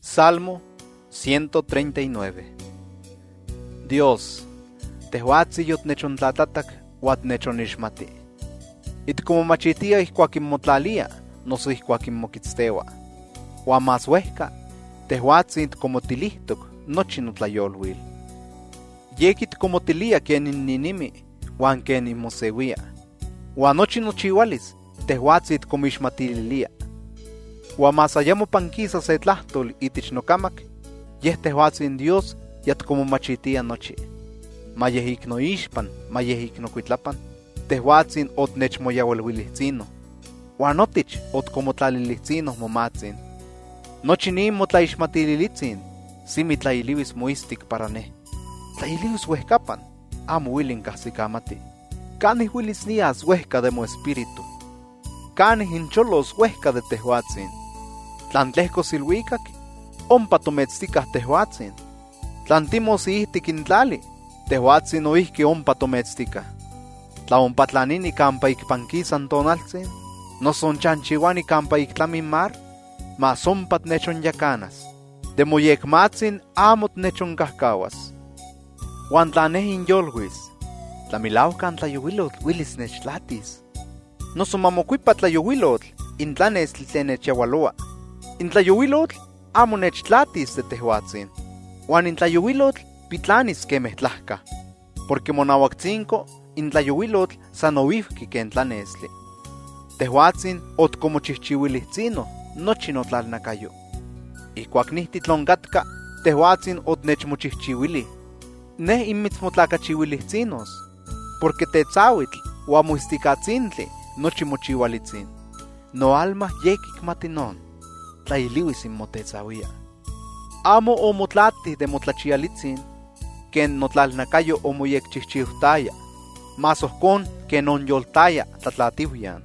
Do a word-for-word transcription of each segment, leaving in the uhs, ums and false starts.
Salmo ciento treinta y nueve. Dios, tehuatzi yotnechontlatatac uatnechonixmati. It como machitia ihkuakin motlalia, noso ihkuakin mokitztewa. Uan más uehka, tehuatzi it como tilihtok, nochi notlayolhuil. Yekit como tilia kenin ninimi, uan kenin mosewia. Uan nochi nochiwalis, tehuatzi it como ixmatililia. Uan más allá mopanquisa se tlahtol itich nokamak, yeh tehuatzin Dios yat como machitia nochi. Mayehik no ixpan, mayehik no kuitlapan, tehuatzin ot nechmoyawelwilitzino. Uan otich ot como tlalilitzino momatzin. Nochi nin motlaixmatililitzin, simi tlailiwis moistik para ne. Tlailiwis huehkapan, amo wilin kahsikamati. Canih wilis nias huehka de mo espíritu. Canih hincholos huehka de tehuatzin. Tlantlehko silhuikak, ompa tometztikah tehuatzin. Tlantimos ihtik intlali, tehuatzin oihki ompa tometztikah. Tlaompatlanini kampa ikpankisan tonaltzin, nosonchanchiwani kampa iktlamin mar, mas ompat nechon yakanas. De moyekmatzin amot nechon kahkawas. Wan tlanehin yolhuis, tlamilaukan tlayuwilotl wilis nechlatis. Noso mamokuipa tlayuwilotl, intlanes tlenechawaloa. Intlayuwilotl amo nechtlatis de tehuatzin. Wan intlayuwilotl pitlanis kemeh tlahka. Porque monauaktzinko intlayuwilotl sanoifki ken tlanesli. Tehuatzin ot como chihchiwilitzino, nochi notlalnakayo. Ihkuak nihtitlonkatka, tehuatzin ot nechmochihchiwili. Neh inmitzmotlakachiwilihtzinos, porque tetzawitl ua muistikatzintli nochi mochiwalitzin. No alma yekik matinon, tlailiwis inmotetzawia. Amo o motlati de motlachialitzin, ken notlalnakayo o moyekchihchiuhtaya, mas ohkon ken onyoltaya tlatlatihuyan.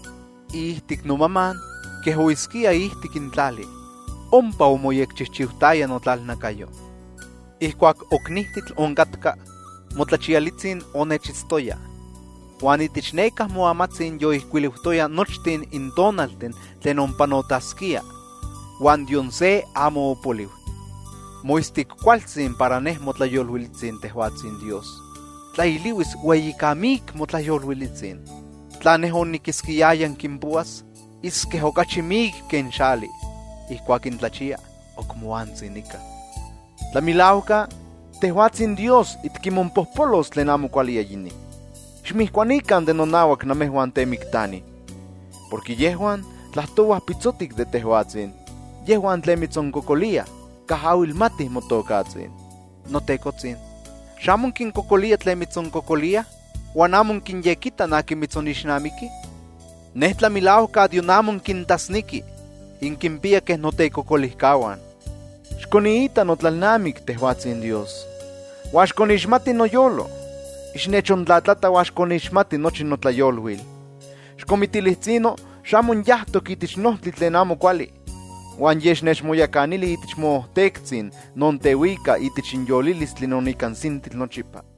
Ihtik nomaman, que huiskia ihtik intlali, ompa o moyekchihchiuhtaya notlalnakayo. Ihkuak oknihtitl onkatka, motlachialitzin onechitztoya. Uan itichneikah moamatzin yo ihkuiliuhtoya nochtin intonaltin tlen ompanotaskia. Uan dionse amo opoliu. Moistik kualtzin para neh motlayolhuilitzin tehuatzin Dios. Tlailiwis ueyikamik motlayolhuilitzin. Tla neh onikiskiyayan kimpuas, iskeh okachimik ken xali. Ihkuak intlachia, okmoantzinika. Tlamilauka, tehuatzin Dios itkimonpohpolos tlen amo kuali yini. Xmihkuanikan de nonauak namehuan temiktani. Porque yehuan tlahtowah pitzotik de tehuatzin. Yehuan tlen mitzonkokolia, kahawilmatih motokatzin. Notekotzin, xamon kinkokolia tlen mitzonkokolia, uan amon kinyekitan akin mitzonixnamiki. Neh tlamilauka dionamon kintasniki, inkimpia keh notekokolihkawan. Xkoniita notlalnamik tehuatzin Dios. Uan xkonixmati noyolo. Ixnechontlatlata uan xkonixmati nochi notlayolhuil. Xkomitilitzino xamon yahtok itich nohtli tlen amo kuali. Uan yex nechmoyakanili itich mohtektzin non tewika itich inyolilis tlen onikansintil nochipa.